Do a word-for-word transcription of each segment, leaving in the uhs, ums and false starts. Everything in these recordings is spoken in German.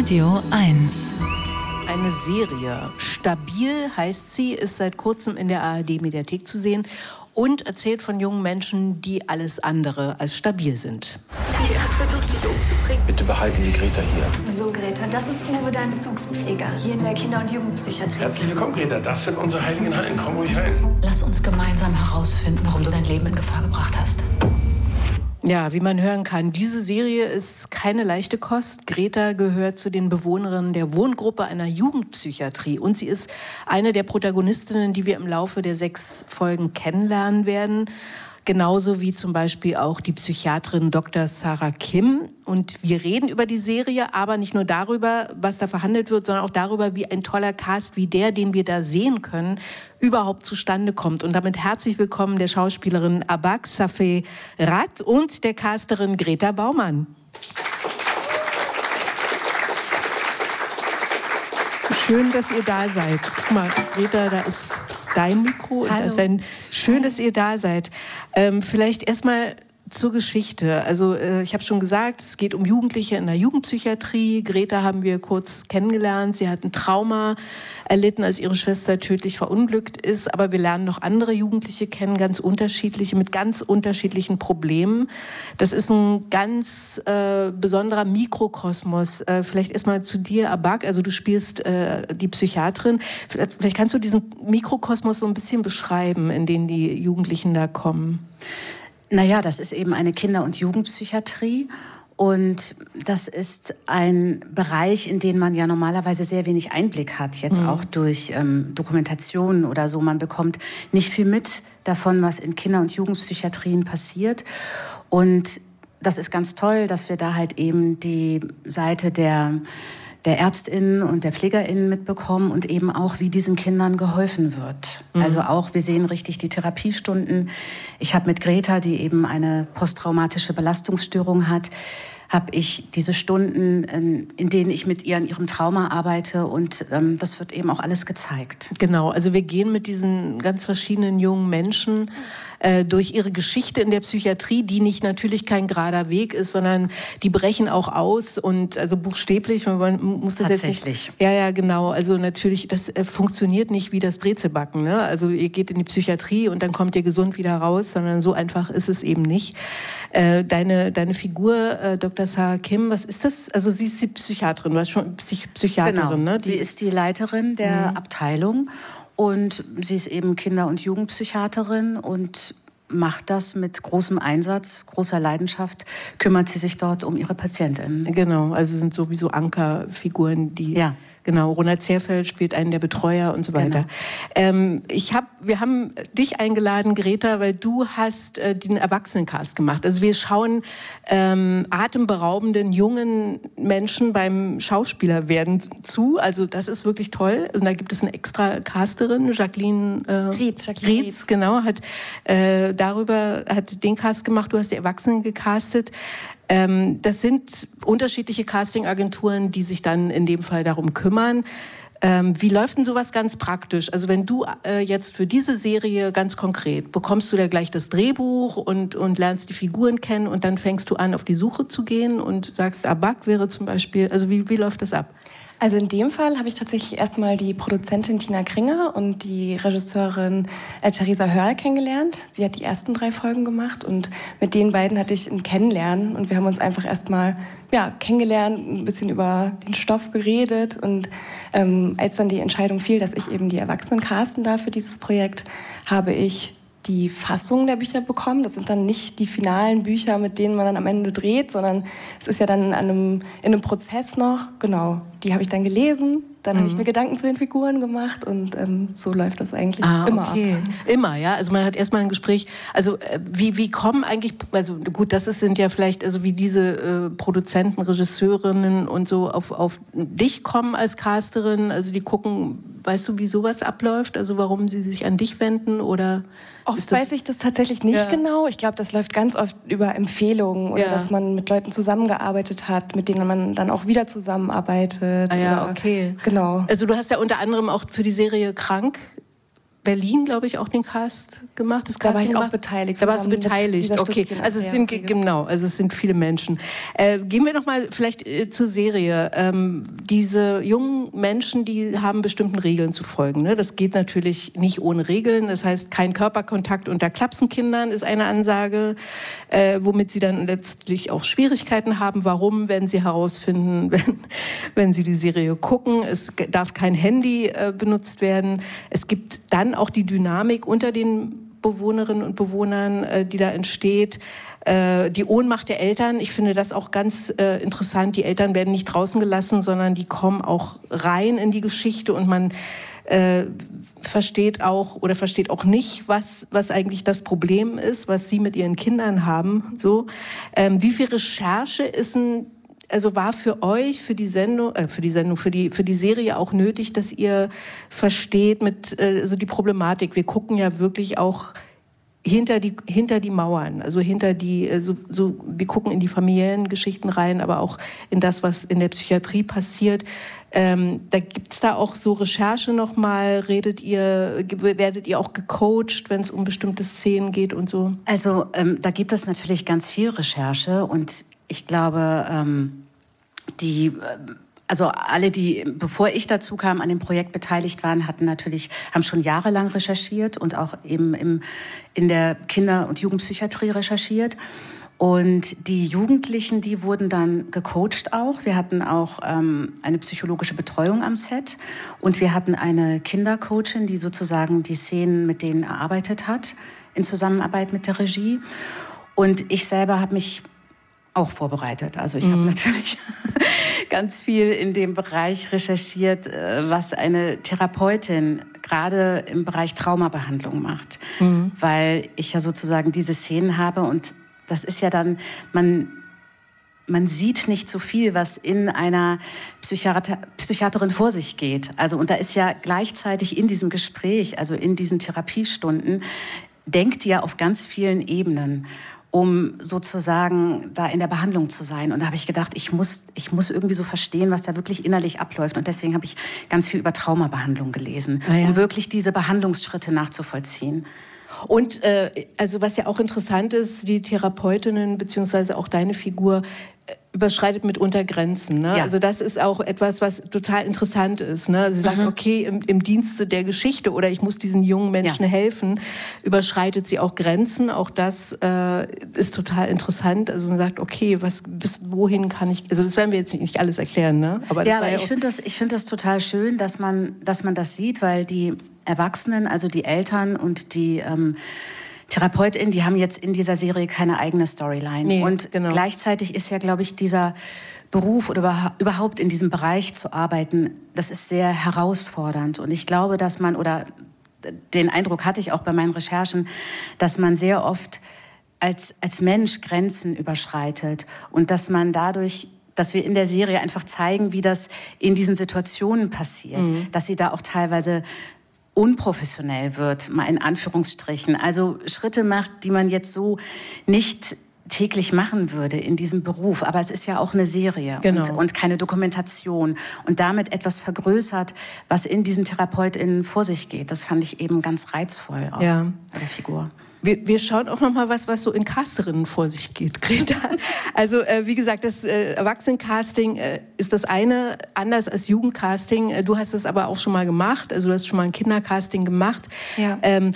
Radio eins. Eine Serie. Stabil heißt sie, ist seit kurzem in der A R D-Mediathek zu sehen und erzählt von jungen Menschen, die alles andere als stabil sind. Sie hat versucht, sich umzubringen. Bitte behalten Sie Greta hier. So, Greta, das ist Uwe, dein Bezugspfleger, hier in der Kinder- und Jugendpsychiatrie. Herzlich willkommen, Greta. Das sind unsere heiligen Hallen. Komm ruhig rein. Lass uns gemeinsam herausfinden, warum du dein Leben in Gefahr gebracht hast. Ja, wie man hören kann, diese Serie ist keine leichte Kost. Greta gehört zu den Bewohnerinnen der Wohngruppe einer Jugendpsychiatrie. Und sie ist eine der Protagonistinnen, die wir im Laufe der sechs Folgen kennenlernen werden. Genauso wie zum Beispiel auch die Psychiaterin Doktor Sarah Kim. Und wir reden über die Serie, aber nicht nur darüber, was da verhandelt wird, sondern auch darüber, wie ein toller Cast wie der, den wir da sehen können, überhaupt zustande kommt. Und damit herzlich willkommen der Schauspielerin Abak Safeerat und der Casterin Greta Baumann. Schön, dass ihr da seid. Guck mal, Greta, da ist dein Mikro. Und das ist ein, schön, dass ihr da seid. Ähm, vielleicht erstmal zur Geschichte. Also äh, ich habe schon gesagt, es geht um Jugendliche in der Jugendpsychiatrie. Greta haben wir kurz kennengelernt. Sie hat ein Trauma erlitten, als ihre Schwester tödlich verunglückt ist. Aber wir lernen noch andere Jugendliche kennen, ganz unterschiedliche, mit ganz unterschiedlichen Problemen. Das ist ein ganz äh, besonderer Mikrokosmos. Äh, vielleicht erstmal zu dir, Abak. Also du spielst äh, die Psychiaterin. Vielleicht, vielleicht kannst du diesen Mikrokosmos so ein bisschen beschreiben, in den die Jugendlichen da kommen. Naja, das ist eben eine Kinder- und Jugendpsychiatrie. Und das ist ein Bereich, in den man ja normalerweise sehr wenig Einblick hat, jetzt mhm. auch durch ähm, Dokumentationen oder so. Man bekommt nicht viel mit davon, was in Kinder- und Jugendpsychiatrien passiert. Und das ist ganz toll, dass wir da halt eben die Seite der der ÄrztInnen und der PflegerInnen mitbekommen und eben auch, wie diesen Kindern geholfen wird. Mhm. Also auch, wir sehen richtig die Therapiestunden. Ich habe mit Greta, die eben eine posttraumatische Belastungsstörung hat, habe ich diese Stunden, in denen ich mit ihr an ihrem Trauma arbeite, und ähm, das wird eben auch alles gezeigt. Genau, also wir gehen mit diesen ganz verschiedenen jungen Menschen äh, durch ihre Geschichte in der Psychiatrie, die nicht natürlich kein gerader Weg ist, sondern die brechen auch aus, und also buchstäblich, man muss das Tatsächlich. jetzt nicht... Ja, ja, genau, also natürlich, das äh, funktioniert nicht wie das Brezelbacken, ne? Also ihr geht in die Psychiatrie und dann kommt ihr gesund wieder raus, sondern so einfach ist es eben nicht. Äh, deine, deine Figur, äh, Doktor Sarah Kim, was ist das? Also sie ist die Psychiaterin, du hast schon Psych- Psychiaterin, genau. ne? Die Sie ist die Leiterin der mhm. Abteilung, und sie ist eben Kinder- und Jugendpsychiaterin und macht das mit großem Einsatz, großer Leidenschaft, kümmert sie sich dort um ihre Patientinnen. Genau, also sind sowieso Ankerfiguren, die... Ja. Genau, Ronald Zerfeld spielt einen der Betreuer und so weiter. Genau. Ähm, ich hab, wir haben dich eingeladen, Greta, weil du hast äh, den Erwachsenencast gemacht. Also wir schauen ähm, atemberaubenden jungen Menschen beim Schauspielerwerden zu. Also das ist wirklich toll. Und da gibt es eine extra Casterin, Jacqueline äh, Rietz, Jacqueline Rietz, genau, hat äh, darüber hat den Cast gemacht. Du hast die Erwachsenen gecastet. Ähm, das sind unterschiedliche Castingagenturen, die sich dann in dem Fall darum kümmern. Ähm, wie läuft denn sowas ganz praktisch? Also wenn du äh, jetzt für diese Serie ganz konkret, bekommst du da gleich das Drehbuch und, und lernst die Figuren kennen und dann fängst du an, auf die Suche zu gehen und sagst, Abak wäre zum Beispiel, also wie, wie läuft das ab? Also in dem Fall habe ich tatsächlich erstmal die Produzentin Tina Kringer und die Regisseurin äh, Theresa Hörl kennengelernt. Sie hat die ersten drei Folgen gemacht, und mit den beiden hatte ich ein Kennenlernen, und wir haben uns einfach erstmal ja, kennengelernt, ein bisschen über den Stoff geredet, und ähm, als dann die Entscheidung fiel, dass ich eben die Erwachsenen casten darf für dieses Projekt, habe ich die Fassung der Bücher bekommen. Das sind dann nicht die finalen Bücher, mit denen man dann am Ende dreht, sondern es ist ja dann in einem, in einem Prozess noch. Genau, die habe ich dann gelesen. Dann mhm. habe ich mir Gedanken zu den Figuren gemacht, und ähm, so läuft das eigentlich ah, immer okay. ab. Immer, ja. Also man hat erstmal ein Gespräch. Also äh, wie, wie kommen eigentlich, also gut, das ist, sind ja vielleicht, also wie diese äh, Produzenten, Regisseurinnen und so auf, auf dich kommen als Casterin. Also die gucken, weißt du, wie sowas abläuft? Also warum sie sich an dich wenden, oder? Oft weiß ich das tatsächlich nicht ja. genau. Ich glaube, das läuft ganz oft über Empfehlungen oder ja. dass man mit Leuten zusammengearbeitet hat, mit denen man dann auch wieder zusammenarbeitet. Ah ja, oder, okay. Genau. Also du hast ja unter anderem auch für die Serie Krank Berlin, glaube ich, auch den Cast gemacht? Das da war ich gemacht? auch beteiligt. Da warst du beteiligt, okay. Also es sind, genau, also es sind viele Menschen. Äh, gehen wir noch mal vielleicht äh, zur Serie. Ähm, diese jungen Menschen, die haben bestimmten Regeln zu folgen. Ne? Das geht natürlich nicht ohne Regeln. Das heißt, kein Körperkontakt unter Klapsenkindern ist eine Ansage, äh, womit sie dann letztlich auch Schwierigkeiten haben. Warum, werden sie herausfinden, wenn, wenn sie die Serie gucken. Es darf kein Handy äh, benutzt werden. Es gibt dann auch die Dynamik unter den Bewohnerinnen und Bewohnern, äh, die da entsteht. Äh, die Ohnmacht der Eltern, ich finde das auch ganz äh, interessant. Die Eltern werden nicht draußen gelassen, sondern die kommen auch rein in die Geschichte und man äh, versteht auch oder versteht auch nicht, was, was eigentlich das Problem ist, was sie mit ihren Kindern haben. So. Ähm, wie viel Recherche ist ein Also war für euch, für die Sendung, äh, für die Sendung, für die für die Serie auch nötig, dass ihr versteht mit äh, also die Problematik. Wir gucken ja wirklich auch hinter die hinter die Mauern, also hinter die äh, so, so wir gucken in die Familiengeschichten rein, aber auch in das, was in der Psychiatrie passiert. Ähm, da gibt's da auch so Recherche noch mal. Redet ihr, werdet ihr auch gecoacht, wenn es um bestimmte Szenen geht und so? Also ähm, da gibt es natürlich ganz viel Recherche und ich glaube, ähm, die, also alle, die, bevor ich dazu kam, an dem Projekt beteiligt waren, hatten natürlich, haben schon jahrelang recherchiert und auch eben im, in der Kinder- und Jugendpsychiatrie recherchiert. Und die Jugendlichen, die wurden dann gecoacht auch. Wir hatten auch ähm, eine psychologische Betreuung am Set und wir hatten eine Kindercoachin, die sozusagen die Szenen mit denen erarbeitet hat, in Zusammenarbeit mit der Regie. Und ich selber habe mich auch vorbereitet. Also ich mhm. habe natürlich ganz viel in dem Bereich recherchiert, was eine Therapeutin gerade im Bereich Traumabehandlung macht. Mhm. Weil ich ja sozusagen diese Szenen habe und das ist ja dann, man, man sieht nicht so viel, was in einer Psychiater, Psychiaterin vor sich geht. Also und da ist ja gleichzeitig in diesem Gespräch, also in diesen Therapiestunden, denkt die ja auf ganz vielen Ebenen, um sozusagen da in der Behandlung zu sein. Und da habe ich gedacht, ich muss, ich muss irgendwie so verstehen, was da wirklich innerlich abläuft. Und deswegen habe ich ganz viel über Traumabehandlung gelesen, ah ja. um wirklich diese Behandlungsschritte nachzuvollziehen. Und äh, also was ja auch interessant ist, die Therapeutinnen beziehungsweise auch deine Figur überschreitet mitunter Grenzen. Ne? Ja. Also das ist auch etwas, was total interessant ist. Ne? Sie sagt, mhm. okay, im, im Dienste der Geschichte oder ich muss diesen jungen Menschen ja. helfen, überschreitet sie auch Grenzen. Auch das äh, ist total interessant. Also man sagt, okay, was, bis wohin kann ich, also das werden wir jetzt nicht alles erklären. Ne? Aber das ja, aber ja ich finde das, ich finde das total schön, dass man, dass man das sieht, weil die Erwachsenen, also die Eltern und die ähm, TherapeutInnen, die haben jetzt in dieser Serie keine eigene Storyline. Nee, und genau. gleichzeitig ist ja, glaube ich, dieser Beruf oder überhaupt in diesem Bereich zu arbeiten, das ist sehr herausfordernd. Und ich glaube, dass man, oder den Eindruck hatte ich auch bei meinen Recherchen, dass man sehr oft als, als Mensch Grenzen überschreitet und dass man dadurch, dass wir in der Serie einfach zeigen, wie das in diesen Situationen passiert, mhm. dass sie da auch teilweise unprofessionell wird, mal in Anführungsstrichen. Also Schritte macht, die man jetzt so nicht täglich machen würde in diesem Beruf. Aber es ist ja auch eine Serie genau. und, und keine Dokumentation. Und damit etwas vergrößert, was in diesen TherapeutInnen vor sich geht. Das fand ich eben ganz reizvoll auch ja. bei der Figur. Wir, wir schauen auch noch mal was, was so in Casterinnen vor sich geht, Greta. Also äh, wie gesagt, das äh, Erwachsenencasting äh, ist das eine, anders als Jugendcasting. Äh, du hast das aber auch schon mal gemacht, also du hast schon mal ein Kindercasting gemacht. Ja. Ähm,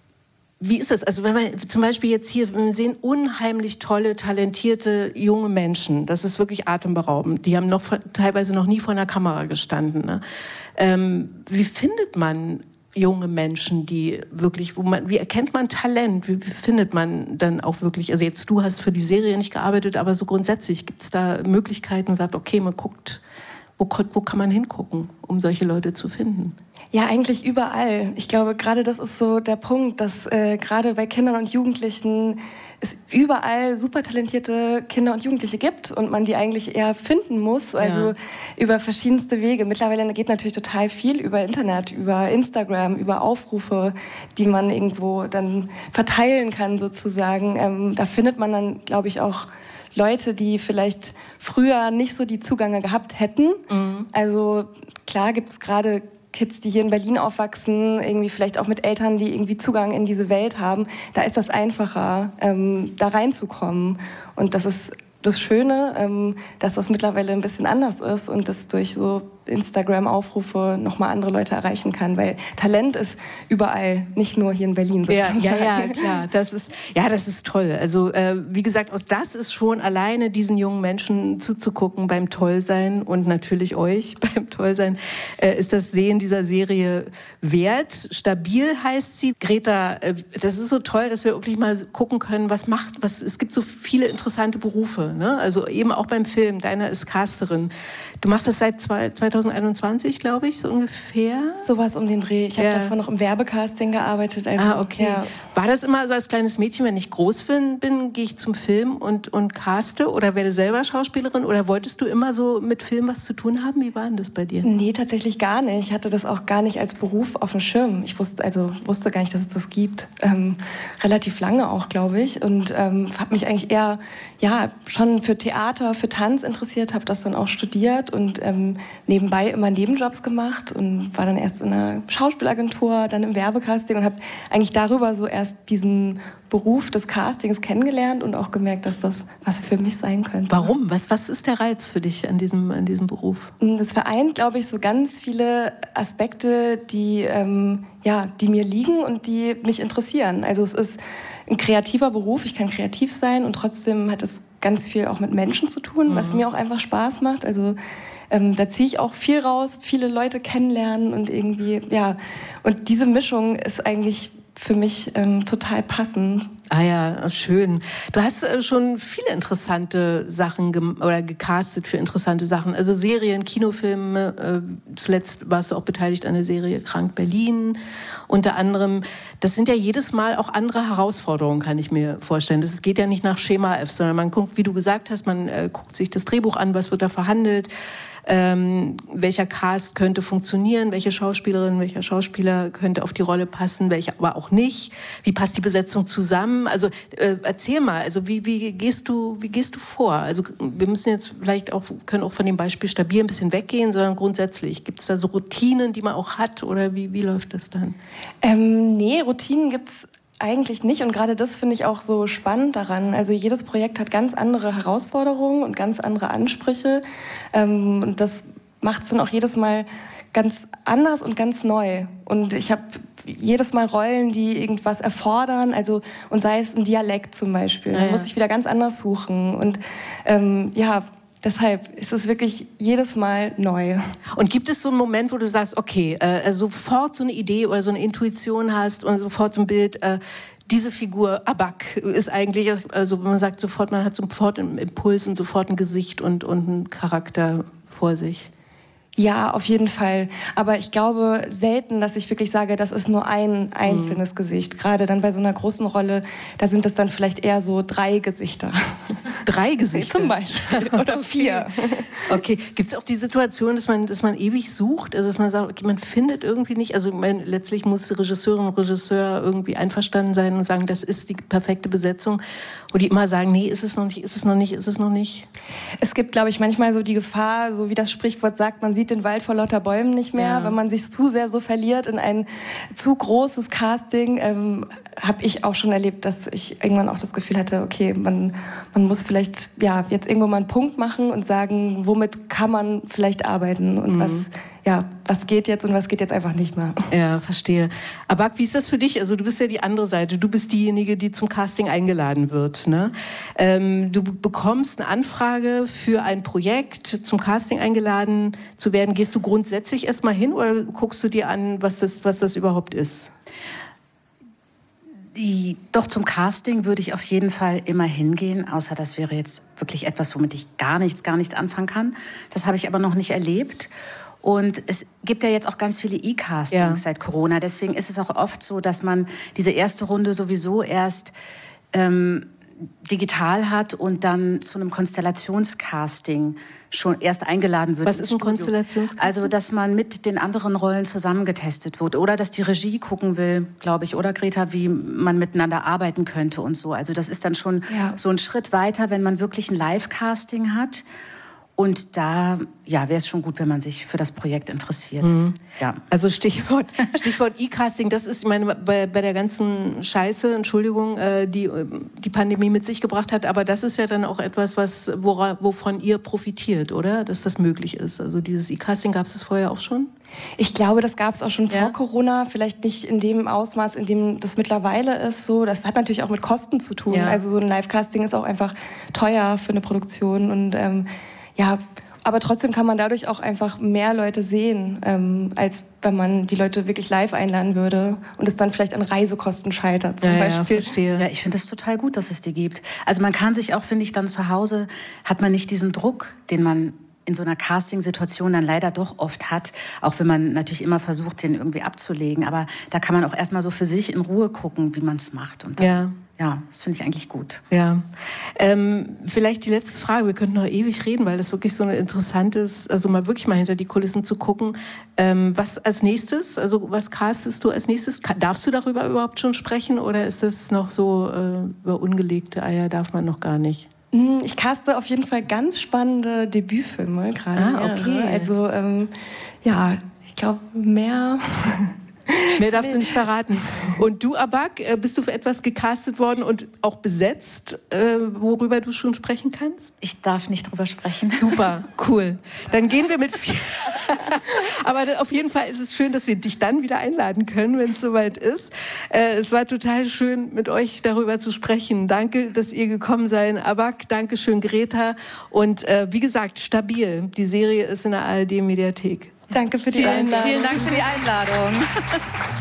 wie ist das? Also wenn wir zum Beispiel jetzt hier, wir sehen unheimlich tolle, talentierte junge Menschen. Das ist wirklich atemberaubend. Die haben noch teilweise noch nie vor einer Kamera gestanden. Ne? Ähm, wie findet man junge Menschen, die wirklich, wo man, wie erkennt man Talent? Wie, wie findet man dann auch wirklich, also jetzt du hast für die Serie nicht gearbeitet, aber so grundsätzlich gibt es da Möglichkeiten und sagt, okay, man guckt, wo, wo kann man hingucken, um solche Leute zu finden? Ja, eigentlich überall. Ich glaube, gerade das ist so der Punkt, dass äh, gerade bei Kindern und Jugendlichen es überall super talentierte Kinder und Jugendliche gibt und man die eigentlich eher finden muss, also ja. über verschiedenste Wege. Mittlerweile geht natürlich total viel über Internet, über Instagram, über Aufrufe, die man irgendwo dann verteilen kann sozusagen. Ähm, da findet man dann, glaube ich, auch Leute, die vielleicht früher nicht so die Zugänge gehabt hätten. Mhm. Also klar gibt es gerade Kids, die hier in Berlin aufwachsen, irgendwie vielleicht auch mit Eltern, die irgendwie Zugang in diese Welt haben, da ist das einfacher, ähm, da reinzukommen. Und das ist das Schöne, ähm, dass das mittlerweile ein bisschen anders ist und das durch so Instagram-Aufrufe nochmal andere Leute erreichen kann, weil Talent ist überall, nicht nur hier in Berlin sozusagen. Ja, ja, ja, klar. Das ist, ja, das ist toll. Also äh, wie gesagt, aus das ist schon alleine diesen jungen Menschen zuzugucken beim Tollsein und natürlich euch beim Tollsein, äh, ist das Sehen dieser Serie wert. Stabil heißt sie. Greta, äh, das ist so toll, dass wir wirklich mal gucken können, was macht, was, es gibt so viele interessante Berufe, ne? Also eben auch beim Film. Deiner ist Casterin. Du machst das seit zweitausendeinundzwanzig, glaube ich, so ungefähr. Sowas um den Dreh. Ich habe ja. davor noch im Werbecasting gearbeitet. Also, ah, okay. Ja. War das immer so als kleines Mädchen, wenn ich groß bin, gehe ich zum Film und, und caste oder werde selber Schauspielerin? Oder wolltest du immer so mit Film was zu tun haben? Wie war denn das bei dir? Nee, tatsächlich gar nicht. Ich hatte das auch gar nicht als Beruf auf dem Schirm. Ich wusste, also, wusste gar nicht, dass es das gibt. Ähm, relativ lange auch, glaube ich. Und ähm, habe mich eigentlich eher ja, schon für Theater, für Tanz interessiert, habe das dann auch studiert und ähm, nebenbei immer Nebenjobs gemacht und war dann erst in einer Schauspielagentur, dann im Werbecasting und habe eigentlich darüber so erst diesen Beruf des Castings kennengelernt und auch gemerkt, dass das was für mich sein könnte. Warum? Was, was ist der Reiz für dich an diesem, an diesem Beruf? Das vereint, glaube ich, so ganz viele Aspekte, die, ähm, ja, die mir liegen und die mich interessieren. Also es ist ein kreativer Beruf, ich kann kreativ sein und trotzdem hat es ganz viel auch mit Menschen zu tun, mhm. was mir auch einfach Spaß macht. Also ähm, da ziehe ich auch viel raus, viele Leute kennenlernen und irgendwie, ja, und diese Mischung ist eigentlich für mich ähm, total passend. Ah ja, schön. Du hast äh, schon viele interessante Sachen gem- oder gecastet für interessante Sachen. Also Serien, Kinofilme. Äh, zuletzt warst du auch beteiligt an der Serie Krank Berlin. Unter anderem, das sind ja jedes Mal auch andere Herausforderungen, kann ich mir vorstellen. Das geht ja nicht nach Schema F, sondern man guckt, wie du gesagt hast, man äh, guckt sich das Drehbuch an, was wird da verhandelt. Ähm, welcher Cast könnte funktionieren, welche Schauspielerin, welcher Schauspieler könnte auf die Rolle passen, welcher aber auch nicht. Wie passt die Besetzung zusammen? Also äh, erzähl mal, also wie, wie gehst du, wie gehst du vor? Also wir müssen jetzt vielleicht auch, können auch von dem Beispiel Stabil ein bisschen weggehen, sondern grundsätzlich, gibt es da so Routinen, die man auch hat oder wie, wie läuft das dann? Ähm, nee, Routinen gibt's eigentlich nicht und gerade das finde ich auch so spannend daran. Also jedes Projekt hat ganz andere Herausforderungen und ganz andere Ansprüche ähm, und das macht es dann auch jedes Mal ganz anders und ganz neu. Und ich habe jedes Mal Rollen, die irgendwas erfordern, also und sei es ein Dialekt zum Beispiel, ja, da ja. muss ich wieder ganz anders suchen und ähm, ja, deshalb ist es wirklich jedes Mal neu. Und gibt es so einen Moment, wo du sagst, okay, äh, sofort so eine Idee oder so eine Intuition hast und sofort so ein Bild, äh, diese Figur, Abak, ist eigentlich, also wenn man sagt sofort, man hat sofort einen Impuls und sofort ein Gesicht und, und einen Charakter vor sich? Ja, auf jeden Fall. Aber ich glaube selten, dass ich wirklich sage, das ist nur ein einzelnes mhm. Gesicht. Gerade dann bei so einer großen Rolle, da sind es dann vielleicht eher so drei Gesichter. Drei Gesichter? Zum Beispiel. Oder vier. Okay. Gibt es auch die Situation, dass man, dass man ewig sucht? Also dass man sagt, okay, man findet irgendwie nicht, also man, letztlich muss Regisseurin und Regisseur irgendwie einverstanden sein und sagen, das ist die perfekte Besetzung. Wo die immer sagen, nee, ist es noch nicht, ist es noch nicht, ist es noch nicht? Es gibt, glaube ich, manchmal so die Gefahr, so wie das Sprichwort sagt, man sieht den Wald vor lauter Bäumen nicht mehr. Ja. Wenn man sich zu sehr so verliert in ein zu großes Casting, ähm, habe ich auch schon erlebt, dass ich irgendwann auch das Gefühl hatte, okay, man, man muss vielleicht ja, jetzt irgendwo mal einen Punkt machen und sagen, womit kann man vielleicht arbeiten und mhm. was, ja, was geht jetzt und was geht jetzt einfach nicht mehr. Ja, verstehe. Abak, wie ist das für dich? Also du bist ja die andere Seite. Du bist diejenige, die zum Casting eingeladen wird. Ne? Ähm, du bekommst eine Anfrage für ein Projekt, zum Casting eingeladen zu werden. Gehst du grundsätzlich erstmal hin oder guckst du dir an, was das, was das überhaupt ist? Die, doch zum Casting würde ich auf jeden Fall immer hingehen, außer das wäre jetzt wirklich etwas, womit ich gar nichts, gar nichts anfangen kann. Das habe ich aber noch nicht erlebt. Und es gibt ja jetzt auch ganz viele E-Castings ja. seit Corona. Deswegen ist es auch oft so, dass man diese erste Runde sowieso erst ähm, digital hat und dann zu einem Konstellationscasting schon erst eingeladen wird. Was ist ein Konstellationscasting? Also, dass man mit den anderen Rollen zusammengetestet wird oder dass die Regie gucken will, glaube ich, oder Greta, wie man miteinander arbeiten könnte und so. Also das ist dann schon ja. so ein Schritt weiter, wenn man wirklich ein Live-Casting hat. Und da ja, wäre es schon gut, wenn man sich für das Projekt interessiert. Mhm. Ja. Also Stichwort, Stichwort E-Casting, das ist, ich meine, bei, bei der ganzen Scheiße, Entschuldigung, äh, die die Pandemie mit sich gebracht hat, aber das ist ja dann auch etwas, was, wora, wovon ihr profitiert, oder? Dass das möglich ist. Also dieses E-Casting, gab es das vorher auch schon? Ich glaube, das gab es auch schon vor ja? Corona, vielleicht nicht in dem Ausmaß, in dem das mittlerweile ist. So, das hat natürlich auch mit Kosten zu tun. Ja. Also so ein Live-Casting ist auch einfach teuer für eine Produktion und ähm, ja, aber trotzdem kann man dadurch auch einfach mehr Leute sehen, ähm, als wenn man die Leute wirklich live einladen würde und es dann vielleicht an Reisekosten scheitert zum ja, Beispiel. Ja, verstehe. Ja, ich finde es total gut, dass es die gibt. Also man kann sich auch, finde ich, dann zu Hause, hat man nicht diesen Druck, den man in so einer Casting-Situation dann leider doch oft hat, auch wenn man natürlich immer versucht, den irgendwie abzulegen. Aber da kann man auch erstmal so für sich in Ruhe gucken, wie man es macht. Und dann, ja. ja, das finde ich eigentlich gut. Ja, ähm, vielleicht die letzte Frage. Wir könnten noch ewig reden, weil das wirklich so ein interessantes, also mal wirklich mal hinter die Kulissen zu gucken. Ähm, was als nächstes, also was castest du als nächstes? Darfst du darüber überhaupt schon sprechen oder ist das noch so äh, über ungelegte Eier, darf man noch gar nicht? Ich caste auf jeden Fall ganz spannende Debütfilme gerade. Ah, okay. Also ähm, ja, ich glaube mehr... Mehr darfst du nicht verraten. Und du, Abak, bist du für etwas gecastet worden und auch besetzt, äh, worüber du schon sprechen kannst? Ich darf nicht drüber sprechen. Super, cool. Dann gehen wir mit viel. Aber auf jeden Fall ist es schön, dass wir dich dann wieder einladen können, wenn es soweit ist. Äh, es war total schön, mit euch darüber zu sprechen. Danke, dass ihr gekommen seid. Abak, danke schön, Greta. Und äh, wie gesagt, stabil. Die Serie ist in der A R D-Mediathek. Danke für die Vielen, Einladung. vielen Dank für die Einladung.